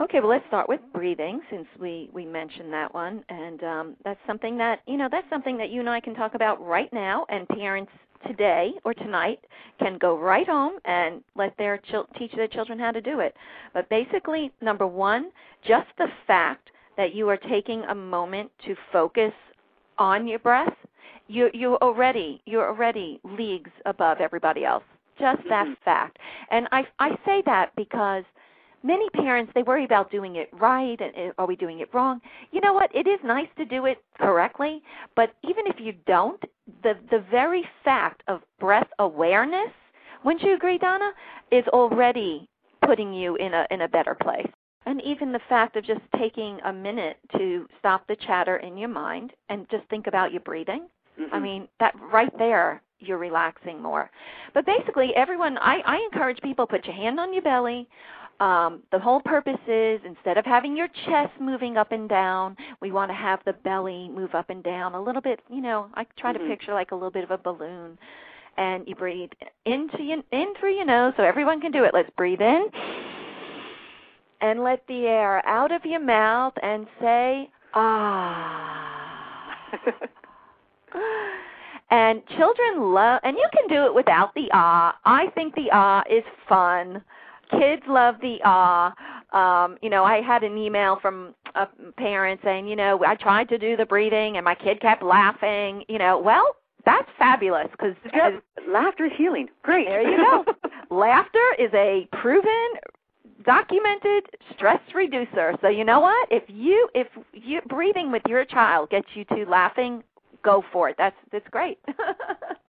Okay, well, let's start with breathing since we mentioned that one. And that's something that, that's something that you and I can talk about right now, and parents today or tonight can go right home and let teach their children how to do it. But basically, number one, just the fact that you are taking a moment to focus on your breath, you're already leagues above everybody else. Just that fact. And I say that because many parents, they worry about doing it right, and are we doing it wrong? You know what? It is nice to do it correctly, but even if you don't, the very fact of breath awareness, wouldn't you agree, Donna, is already putting you in a better place. And even the fact of just taking a minute to stop the chatter in your mind and just think about your breathing. I mean, that right there, you're relaxing more. But basically, everyone, I encourage people, put your hand on your belly. The whole purpose is, instead of having your chest moving up and down, we want to have the belly move up and down a little bit. I try to picture like a little bit of a balloon. And you breathe in through your nose, so everyone can do it. Let's breathe in. And let the air out of your mouth and say, ah. And children love, and you can do it without the ah. I think the ah is fun. Kids love the ah. I had an email from a parent saying, I tried to do the breathing and my kid kept laughing. Well, that's fabulous because laughter is healing. Great. There you go. Laughter is a proven, documented stress reducer. So you know what? If you breathing with your child gets you to laughing, go for it. That's great.